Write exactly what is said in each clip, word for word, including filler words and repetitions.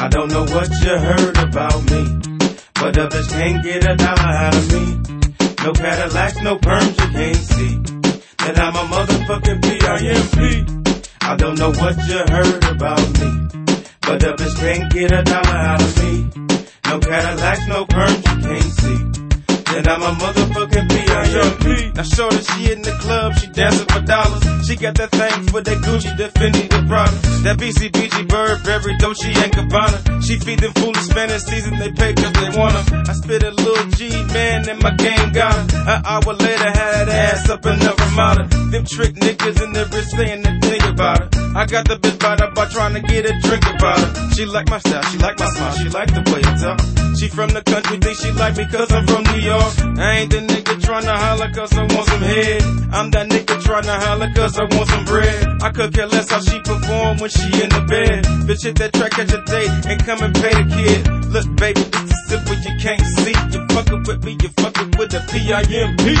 I don't know what you heard about me, but others can't get a dollar out of me. No Cadillacs, no perms, you can't see that I'm a motherfucking P I M P. I don't know what you heard about me, but others can't get a dollar out of me. No Cadillacs, no perms, you can't see that I'm a motherfucking P I M P. Now show that she in the club, she dancing for dollars. She got that thing for that Gucci, that Fendi, the Prada, that B C B G, Burberry, Dolce and Gabbana. She feed them foolish fantasies and they pay cause they wanna. I spit a little G, man, and my game got her. An hour later, had ass up in the Ramada. Them trick niggas in the wrist saying they think about her. I got the bitch by the bar trying to get a drink about her. She like my style, she like my smile, she like the way I talk. She from the country, think she like me cause I'm from New York. I ain't the nigga tryna holler cause I want some head. I'm that nigga tryna holler cause I want some bread. I could care less how she perform when she in the bed. Bitch hit that track, catch a date, and come and pay the kid. Look baby, this is simple, you can't see. You fuckin' with me, you fuckin' with the P I M P.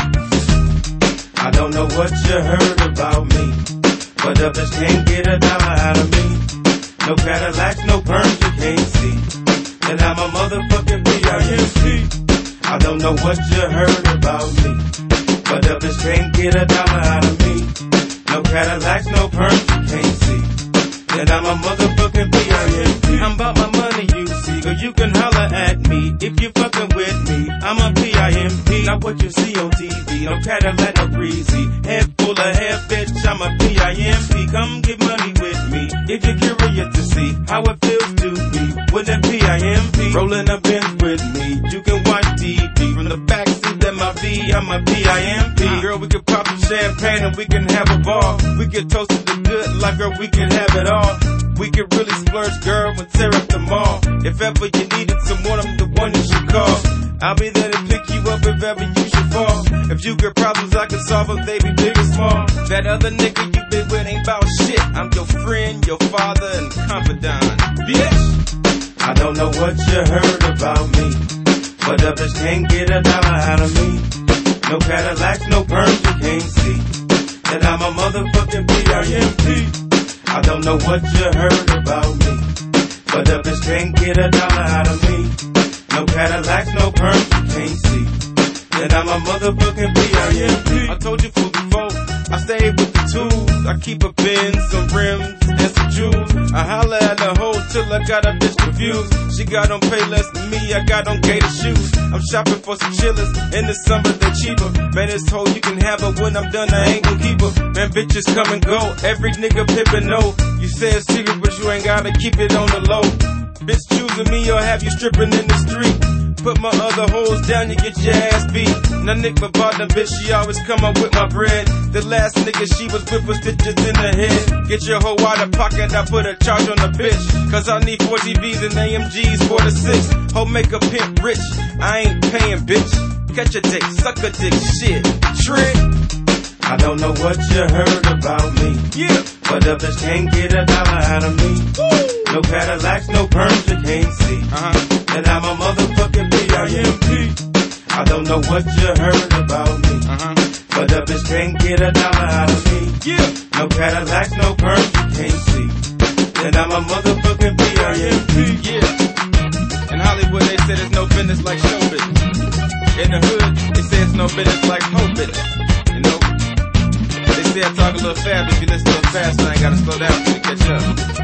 I don't know what you heard about me, but others can't get a dollar out of me. No Cadillacs, no perms, you can't see that I'm a motherfucking P I M P. I don't know what you heard about me, but others can't get a dollar out of me. No Cadillacs, no perms, you can't see that I'm a motherfucking P I M P. I'm about my money, you see, or you can holler at me if you fucking with me. I'm a P I M P. Not what you see on T V, no Cadillac, no breezy. Head full of hair, bitch, I'm a P I M P. Come get money with me if you're curious to see how it feels to be with a P I M P. Rolling a Benz with me, you can watch T V from the backseat of my V. I'm a P I M P. Girl, we can pop some champagne and we can have a ball. We can toast to the good life, girl, we can have it all. We can really splurge, girl, and tear up the mall. If ever you needed someone, I'm the one you should call. I'll be there to pick you up if ever you should fall. If you got problems, I can solve them, they be big or small. That other nigga you been with ain't bout shit. I'm your friend, your father, and confidant, bitch. I don't know what you heard about me, but others can't get a dollar out of me. No Cadillacs, no perms, you can't see that I'm a motherfucking P I M P. I don't know what you heard about me, but others can't get a dollar out of me. No Cadillacs, no perms, you can't see that I'm a motherfucking P I M P. I told you for before, I stay with the tools. I keep a pin, some rims, and some jewels. I holler at the hoe till I got a bitch confused. She got on Payless than me, I got on gator shoes. I'm shopping for some chillers, in the summer they cheaper. Man, this hoe you can have her, when I'm done I ain't gon' keep her. Man, bitches come and go, every nigga pimpin' know. You say it's secret, but you ain't gotta keep it on the low. Bitch choosing me or have you stripping in the street. Put my other hoes down, you get your ass beat. Now Nick my partner, bitch, she always come up with my bread. The last nigga she was with was stitches in the head. Get your hoe out of pocket, I put a charge on the bitch. Cause I need four T Vs and A M Gs for the six. Hoe make a pimp rich, I ain't paying, bitch. Catch a dick, suck a dick, shit, trick. I don't know what you heard about me, yeah, but others can't get a dollar out of me. Woo. No Cadillacs, no perms, you can't see uh-huh. that I'm a motherfucking P I M P. I don't know what you heard about me, uh-huh. but others can't get a dollar out of me. Yeah. No Cadillacs, no perms, you can't see that I'm a motherfucking P I M P. Yeah. In Hollywood they say there's no business like show business. In the hood they say it's no business like hoe business. You know, they say I talk a little fast, but if you listen a little fast, I ain't gotta slow down to catch up.